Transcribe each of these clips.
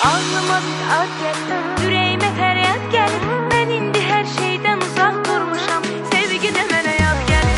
Ağlıma bir ad gəlir, ürəyimə fəryad gəlir. Mən indi hər şeydən uzaq durmuşam, sevgi də mənə yad gəlir.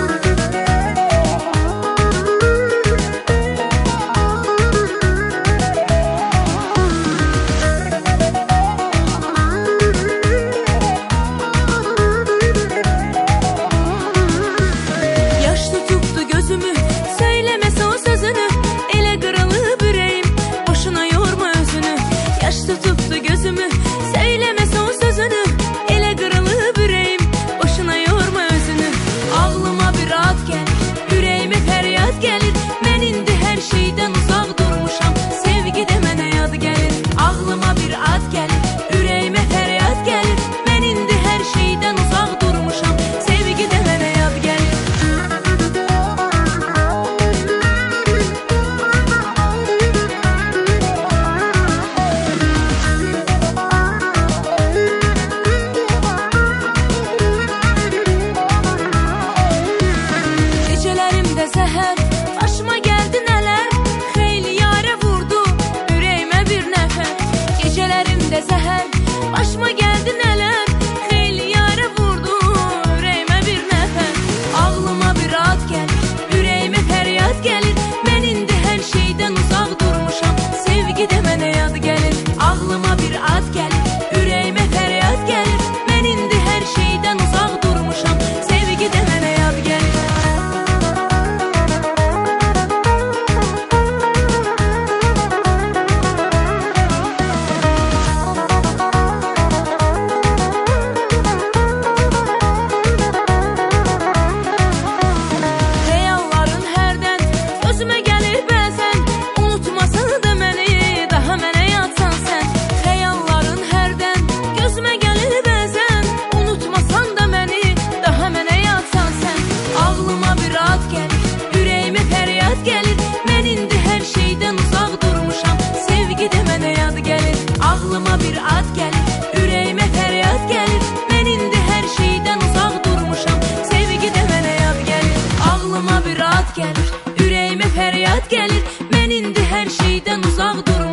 Yaş tutubdu gözümü, söyləməsə o sözünü. Elə qırılıb ürəyim, boşuna yorma özünü. Yaş tutubdu gözümü, söyləməsə o sözünü. Elə qırılıb ürəyim, boşuna yorma özünü. Ağlıma bir ad gəlir, ürəyimə fəryad gəlir. Mən indi hər şeydən uzaq durmuşam, sevgi də mənə yad gəlir. Ağlıma bir ad gəlir, ürəyimə fəryad gəlir. Mən indi hər şeydən uzaq durmuşam, sevgi də mənə yad gəlir. Gecələrimdə zəhər, başıma gəldi nələr. Xeyli yarə vurdu, ürəyimə bir nəfər. Gecələrimdə zəhər, başıma gəldi nələr. Xeyli yarə vurdu, ürəyimə bir nəfər. Ağlıma bir ad gəlir, ürəyimə fəryad gəlir. Mən indi hər şeydən uzaq durmuşam, sevgi də mənə yad gəlir. Ağlıma bir ad gəlir, ürəyimə fəryad gəlir. Mən indi hər şeydən uzaq durmuşam, sevgi də mənə yad gəlir. Xəyalların hərdən gözümə gəlir bəzən. Unutmasan da məni, daha mənə yadsan sən. Xəyalların hərdən gözümə gəlir bəzən. Unutmasan da məni, daha mənə yadsan sən. Ağlıma bir ad gəlir, ürəyimə fəryad gəlir. Mən indi hər şeydən uzaq durmuşam, sevgi də mənə yad gəlir. Ağlıma bir ad gəlir, ürəyimə fəryad gəlir. Mən indi hər şeydən uzaq durmuşam, sevgi də mənə yad gəlir. Ağlıma bir ad gəlir, ürəyimə fəryad gəlir. Mən indi hər şeydən uzaq durmuşam.